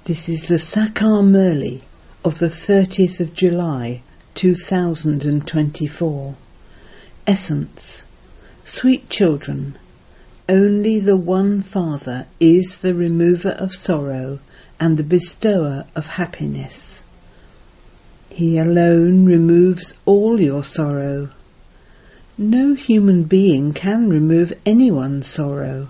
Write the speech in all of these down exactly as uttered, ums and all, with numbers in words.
This is the Sakar Murli of the thirtieth of July two thousand twenty-four. Essence. Sweet children, only the one Father is the remover of sorrow and the bestower of happiness. He alone removes all your sorrow. No human being can remove anyone's sorrow.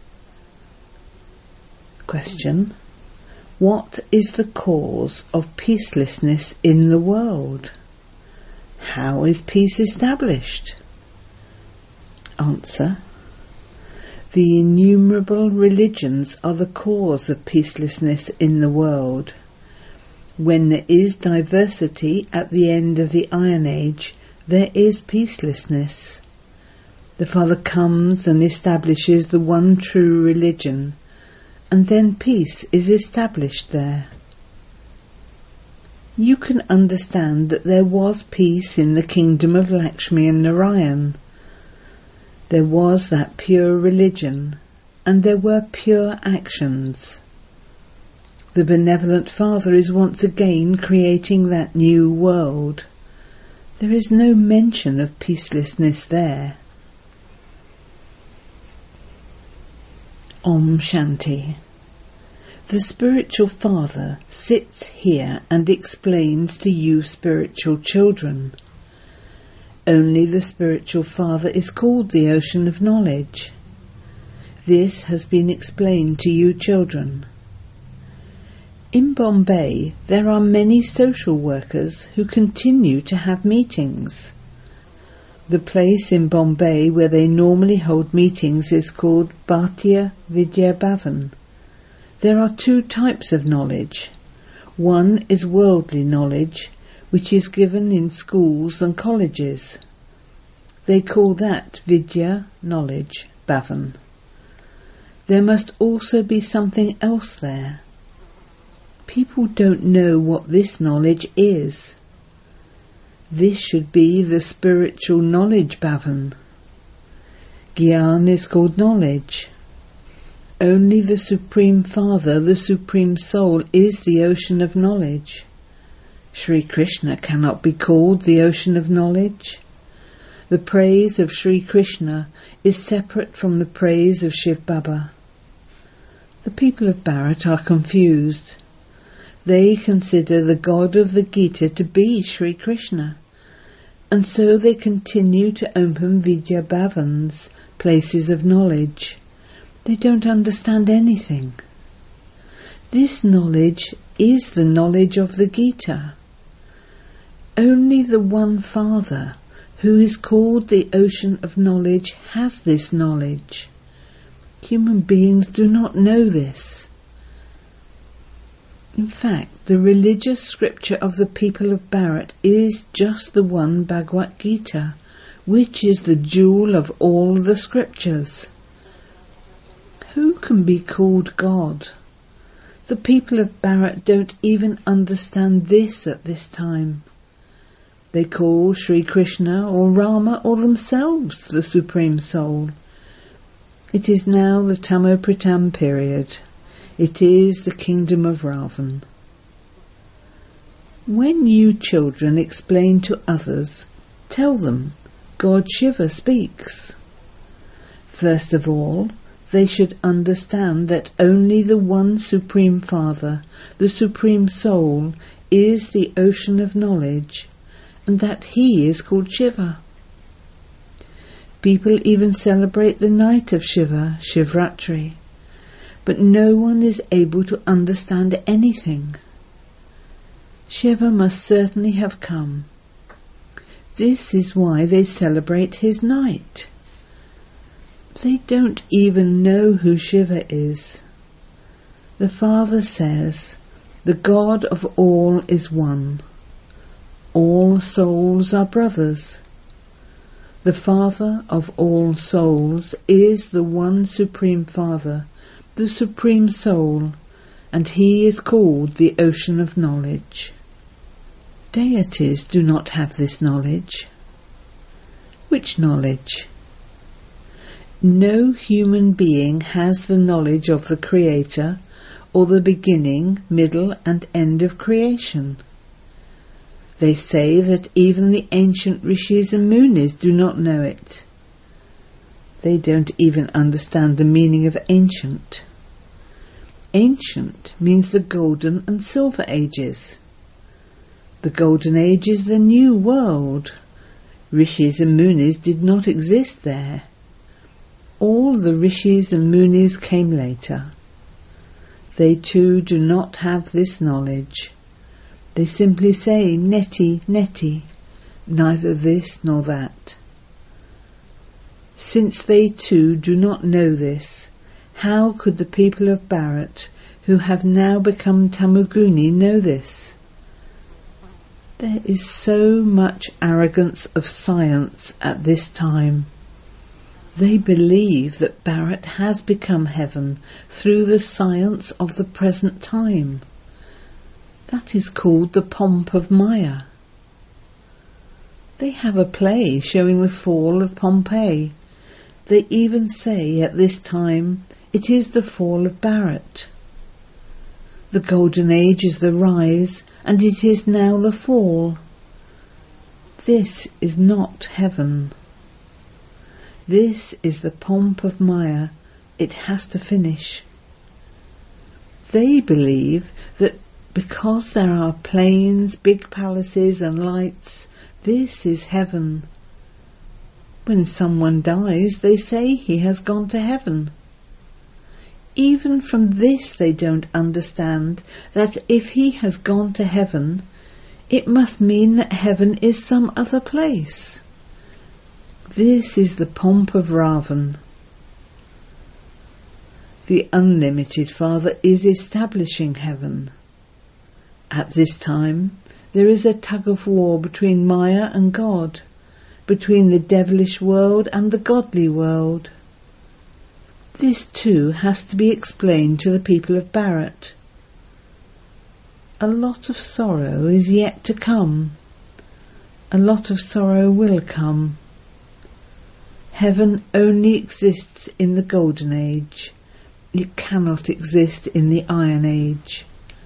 Question. What is the cause of peacelessness in the world? How is peace established? Answer. The innumerable religions are the cause of peacelessness in the world. When there is diversity at the end of the Iron Age, there is peacelessness. The Father comes and establishes the one true religion, and then peace is established there. You can understand that there was peace in the kingdom of Lakshmi and Narayan. There was that pure religion, and there were pure actions. The benevolent Father is once again creating that new world. There is no mention of peacelessness there. Om Shanti. The spiritual Father sits here and explains to you spiritual children. Only the spiritual Father is called the ocean of knowledge. This has been explained to you children. In Bombay there are many social workers who continue to have meetings. The place in Bombay where they normally hold meetings is called Bharatiya Vidya Bhavan. There are two types of knowledge. One is worldly knowledge, which is given in schools and colleges. They call that Vidya, knowledge, Bhavan. There must also be something else there. People don't know what this knowledge is. This should be the spiritual knowledge Bhavan. Gyan is called knowledge. Only the Supreme Father, the Supreme Soul, is the ocean of knowledge. Sri Krishna cannot be called the ocean of knowledge. The praise of Sri Krishna is separate from the praise of Shiv Baba. The people of Bharat are confused. They consider the God of the Gita to be Sri Krishna, and so they continue to open Vidya Bhavans, places of knowledge. They don't understand anything. This knowledge is the knowledge of the Gita. Only the one Father, who is called the ocean of knowledge, has this knowledge. Human beings do not know this. In fact, the religious scripture of the people of Bharat is just the one Bhagavad Gita, which is the jewel of all the scriptures. Who can be called God? The people of Bharat don't even understand this at this time. They call Sri Krishna or Rama or themselves the Supreme Soul. It is now the Tamopratam period. It is the kingdom of Ravan. When you children explain to others, tell them God Shiva speaks. First of all, they should understand that only the one Supreme Father, the Supreme Soul, is the ocean of knowledge, and that he is called Shiva. People even celebrate the night of Shiva, Shivratri, but no one is able to understand anything. Shiva must certainly have come. This is why they celebrate his night. They don't even know who Shiva is. The Father says, the God of all is one. All souls are brothers. The Father of all souls is the one Supreme Father, the Supreme Soul, and he is called the ocean of knowledge. Deities do not have this knowledge. Which knowledge? No human being has the knowledge of the Creator or the beginning, middle and end of creation. They say that even the ancient rishis and munis do not know it. They don't even understand the meaning of ancient. Ancient means the golden and silver ages. The golden age is the new world. Rishis and munis did not exist there. All the rishis and munis came later. They too do not have this knowledge. They simply say, neti, neti, neither this nor that. Since they too do not know this, how could the people of Bharat, who have now become Tamaguni, know this? There is so much arrogance of science at this time. They believe that Bharat has become heaven through the science of the present time. That is called the pomp of Maya. They have a play showing the fall of Pompeii. They even say at this time it is the fall of Bharat. The golden age is the rise, and it is now the fall. This is not heaven. This is the pomp of Maya. It has to finish. They believe that because there are planes, big palaces and lights, this is heaven. When someone dies, they say he has gone to heaven. Even from this they don't understand that if he has gone to heaven, it must mean that heaven is some other place. This is the pomp of Ravan. The unlimited Father is establishing heaven. At this time, there is a tug of war between Maya and God, between the devilish world and the godly world. This too has to be explained to the people of Bharat. A lot of sorrow is yet to come. A lot of sorrow will come. Heaven only exists in the Golden Age. It cannot exist in the Iron Age.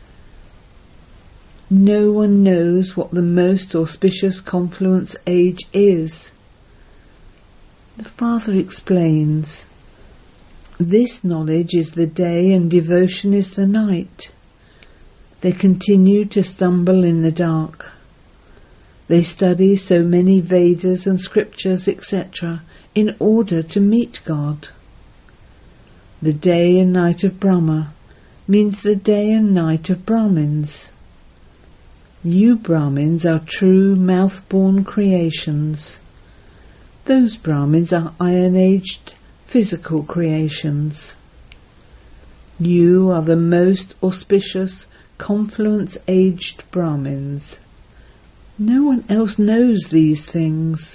No one knows what the most auspicious confluence age is. The Father explains, this knowledge is the day and devotion is the night. They continue to stumble in the dark. They study so many Vedas and scriptures, et cetera, in order to meet God. The day and night of Brahma means the day and night of Brahmins. You Brahmins are true mouth-born creations. Those Brahmins are iron-aged physical creations. You are the most auspicious confluence-aged Brahmins. No one else knows these things.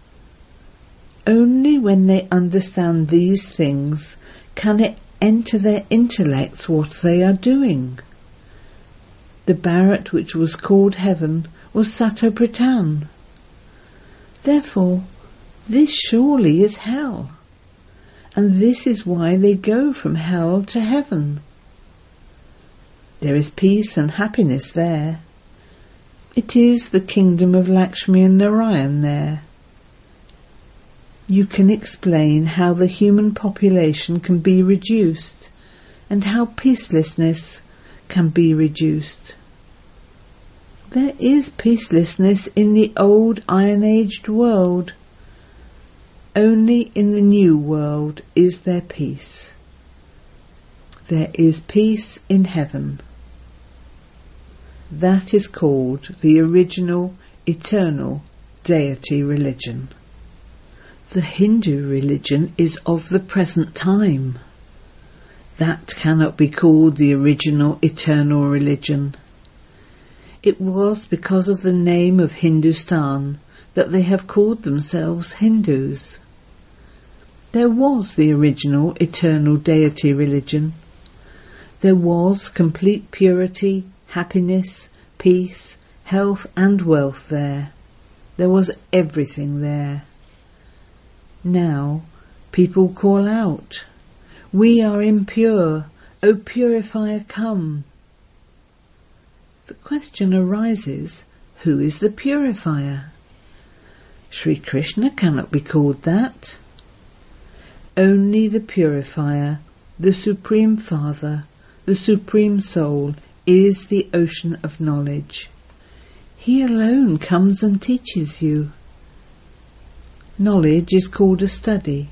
Only when they understand these things can it enter their intellects what they are doing. The Bharat which was called heaven was Satopratan. Therefore, this surely is hell, and this is why they go from hell to heaven. There is peace and happiness there. It is the kingdom of Lakshmi and Narayan there. You can explain how the human population can be reduced, and how peacelessness can be reduced. There is peacelessness in the old iron-aged world. Only in the new world is there peace. There is peace in heaven. That is called the original, eternal deity religion. The Hindu religion is of the present time. That cannot be called the original, eternal religion. It was because of the name of Hindustan that they have called themselves Hindus. There was the original, eternal deity religion. There was complete purity, happiness, peace, health and wealth there. There was everything there. Now people call out, we are impure, O purifier, come. The question arises, who is the purifier? Sri Krishna cannot be called that. Only the purifier, the Supreme Father, the Supreme Soul, is the ocean of knowledge. He alone comes and teaches you. Knowledge is called a study.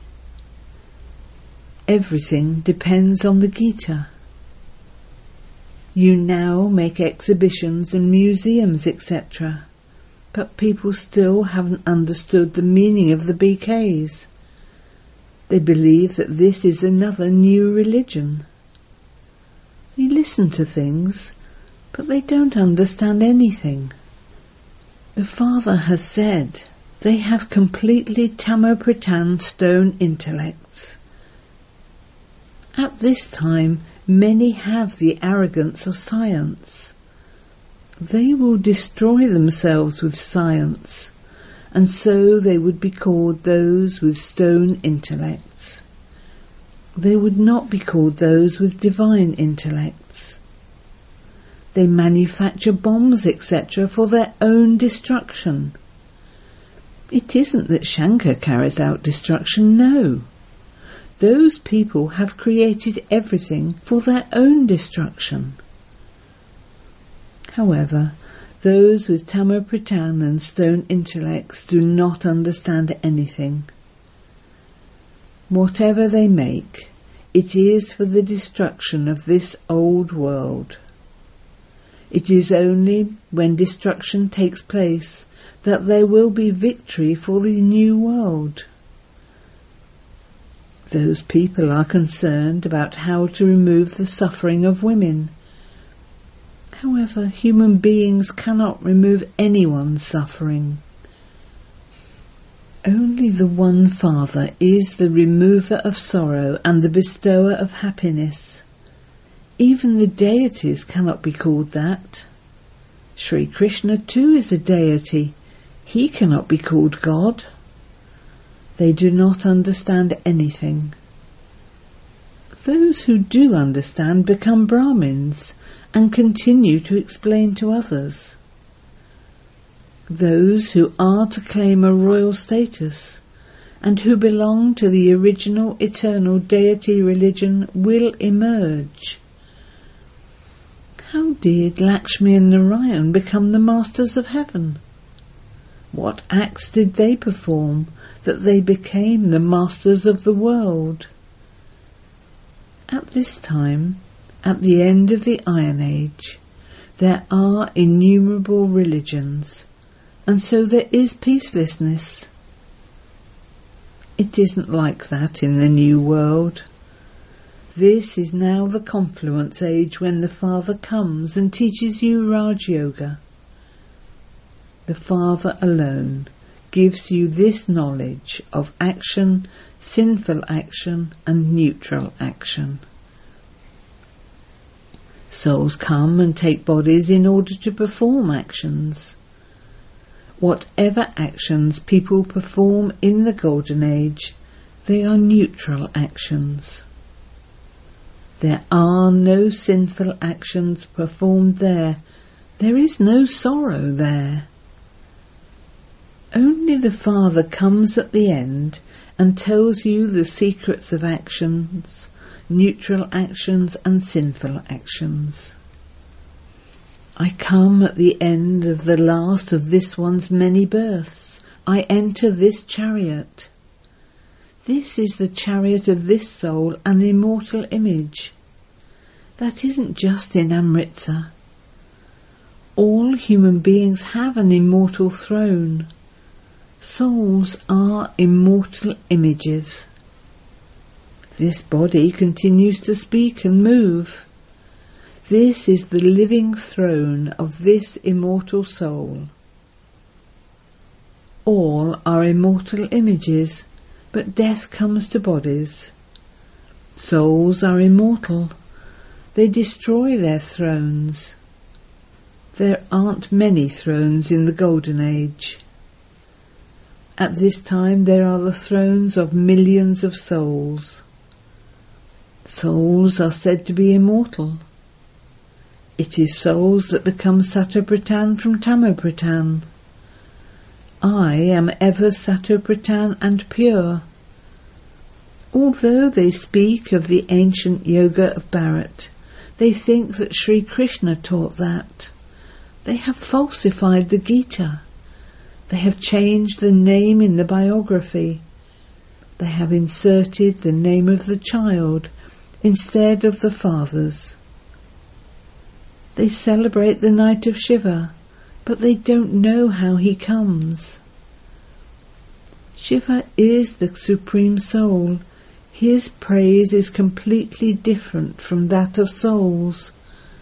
Everything depends on the Gita. You now make exhibitions and museums, et cetera, but people still haven't understood the meaning of the B Ks. They believe that this is another new religion. They listen to things, but they don't understand anything. The Father has said they have completely Tamopradhan stone intellects. At this time, many have the arrogance of science. They will destroy themselves with science, and so they would be called those with stone intellects. They would not be called those with divine intellects. They manufacture bombs, et cetera, for their own destruction. It isn't that Shankar carries out destruction, no. Those people have created everything for their own destruction. However, those with Tamopradhan and stone intellects do not understand anything. Whatever they make, it is for the destruction of this old world. It is only when destruction takes place that there will be victory for the new world. Those people are concerned about how to remove the suffering of women. However, human beings cannot remove anyone's suffering. Only the one Father is the remover of sorrow and the bestower of happiness. Even the deities cannot be called that. Sri Krishna too is a deity. He cannot be called God. They do not understand anything. Those who do understand become Brahmins and continue to explain to others. Those who are to claim a royal status and who belong to the original eternal deity religion will emerge. How did Lakshmi and Narayan become the masters of heaven? What acts did they perform that they became the masters of the world? At this time, at the end of the Iron Age, there are innumerable religions, and so there is peacelessness. It isn't like that in the new world. This is now the confluence age when the Father comes and teaches you Raj Yoga. The Father alone gives you this knowledge of action, sinful action and neutral action. Souls come and take bodies in order to perform actions. Whatever actions people perform in the Golden Age, they are neutral actions. There are no sinful actions performed there. There is no sorrow there. Only the Father comes at the end and tells you the secrets of actions, neutral actions and sinful actions. I come at the end of the last of this one's many births. I enter this chariot. This is the chariot of this soul, an immortal image. That isn't just in Amritsar. All human beings have an immortal throne. Souls are immortal images. This body continues to speak and move. This is the living throne of this immortal soul. All are immortal images, but death comes to bodies. Souls are immortal. They destroy their thrones. There aren't many thrones in the Golden Age. At this time there are the thrones of millions of souls. Souls are said to be immortal. It is souls that become Satopratan from Tamopratan. I am ever Satopratan and pure. Although they speak of the ancient yoga of Bharat, they think that Sri Krishna taught that. They have falsified the Gita. They have changed the name in the biography. They have inserted the name of the child instead of the father's. They celebrate the night of Shiva, but they don't know how he comes. Shiva is the Supreme Soul. His praise is completely different from that of souls.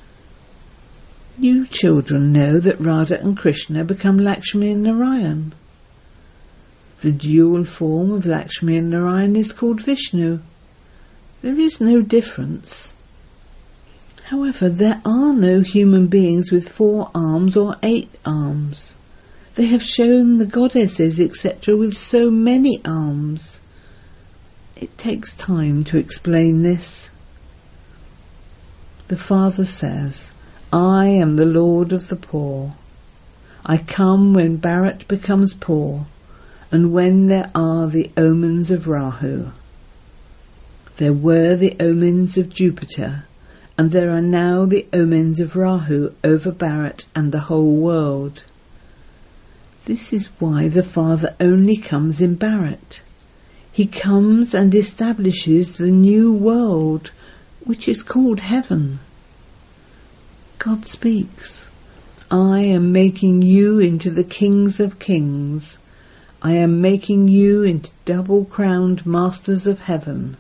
You children know that Radha and Krishna become Lakshmi and Narayan. The dual form of Lakshmi and Narayan is called Vishnu. There is no difference. However, there are no human beings with four arms or eight arms. They have shown the goddesses, et cetera, with so many arms. It takes time to explain this. The Father says, I am the Lord of the poor. I come when Bharat becomes poor, and when there are the omens of Rahu. There were the omens of Jupiter, and there are now the omens of Rahu over Bharat and the whole world. This is why the Father only comes in Bharat. He comes and establishes the new world, which is called heaven. God speaks, I am making you into the kings of kings. I am making you into double-crowned masters of heaven.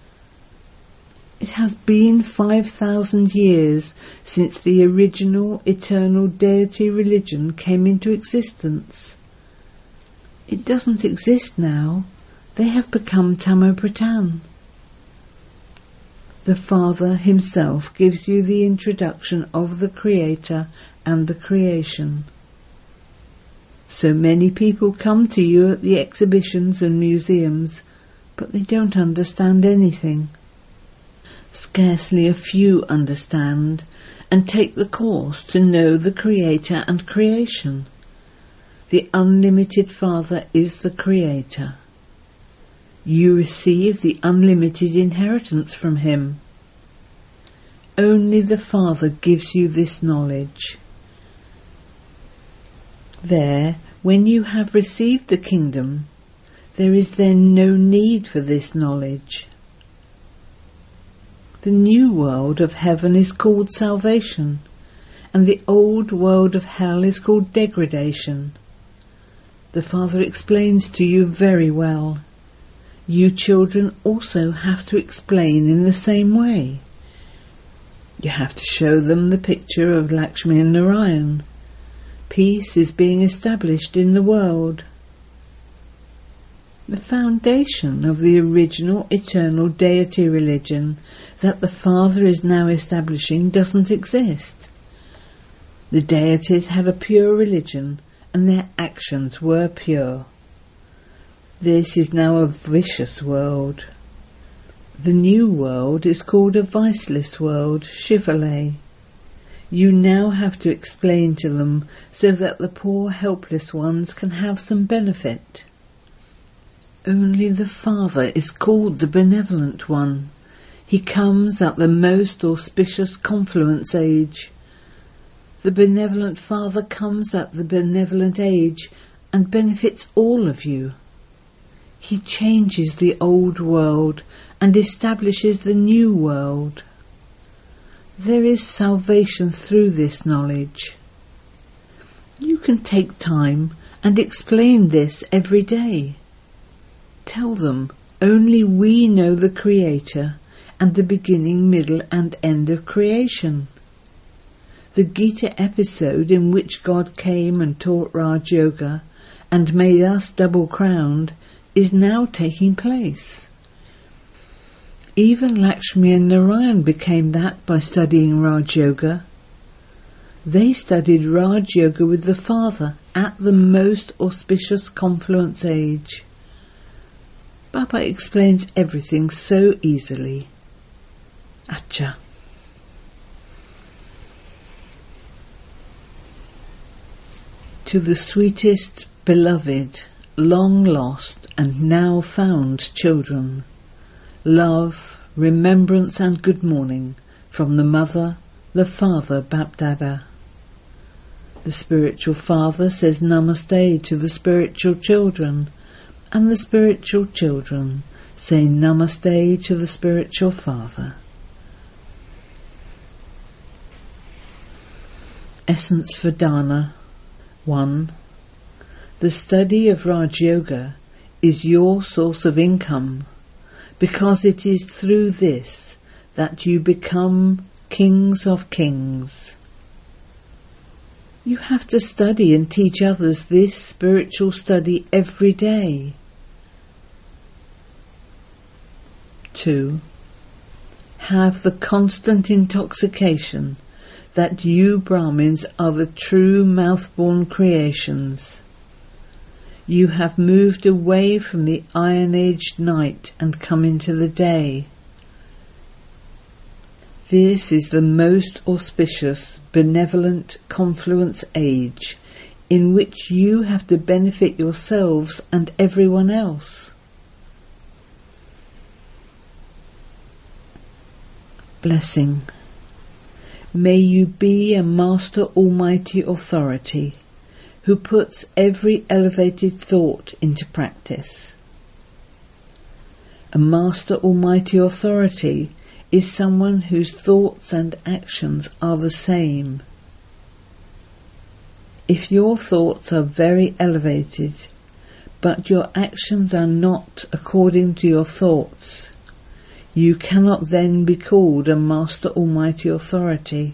It has been five thousand years since the original eternal deity religion came into existence. It doesn't exist now. They have become Tamopratan. The Father himself gives you the introduction of the Creator and the creation. So many people come to you at the exhibitions and museums, but they don't understand anything. Scarcely a few understand and take the course to know the Creator and creation. The unlimited Father is the Creator. You receive the unlimited inheritance from him. Only the Father gives you this knowledge. There, when you have received the kingdom, there is then no need for this knowledge. The new world of heaven is called salvation, and the old world of hell is called degradation. The Father explains to you very well. You children also have to explain in the same way. You have to show them the picture of Lakshmi and Narayan. Peace is being established in the world. The foundation of the original eternal deity religion that the Father is now establishing doesn't exist. The deities had a pure religion and their actions were pure. This is now a vicious world. The new world is called a viceless world, Shivalay. You now have to explain to them so that the poor helpless ones can have some benefit. Only the Father is called the Benevolent One. He comes at the most auspicious confluence age. The Benevolent Father comes at the benevolent age and benefits all of you. He changes the old world and establishes the new world. There is salvation through this knowledge. You can take time and explain this every day. Tell them only we know the Creator and the beginning, middle and end of creation. The Gita episode in which God came and taught Raj Yoga and made us double-crowned is now taking place. Even Lakshmi and Narayan became that by studying Raj Yoga. They studied Raj Yoga with the Father at the most auspicious confluence age. Baba explains everything so easily. Acha. To the sweetest, beloved, long lost and now found children, love, remembrance and good morning from the Mother, the Father, Bapdada. The spiritual father says Namaste to the spiritual children, and the spiritual children say Namaste to the spiritual father. Essence for Dana. one. The study of Raj Yoga is your source of income, because it is through this that you become kings of kings. You have to study and teach others this spiritual study every day. two. Have the constant intoxication that you Brahmins are the true mouth-born creations. You have moved away from the iron-aged night and come into the day. This is the most auspicious, benevolent confluence age in which you have to benefit yourselves and everyone else. Blessing. May you be a Master Almighty Authority who puts every elevated thought into practice. A Master Almighty Authority is someone whose thoughts and actions are the same. If your thoughts are very elevated, but your actions are not according to your thoughts, you cannot then be called a Master Almighty Authority.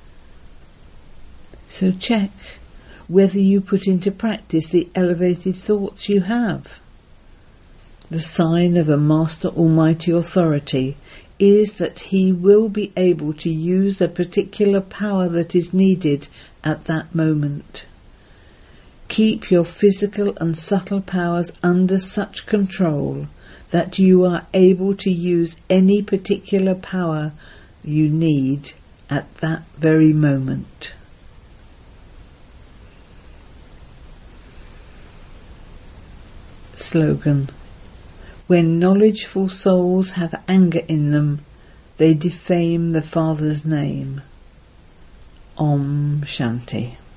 So check whether you put into practice the elevated thoughts you have. The sign of a Master Almighty Authority is that he will be able to use a particular power that is needed at that moment. Keep your physical and subtle powers under such control that you are able to use any particular power you need at that very moment. Slogan. When knowledgeful souls have anger in them, they defame the Father's name. Om Shanti.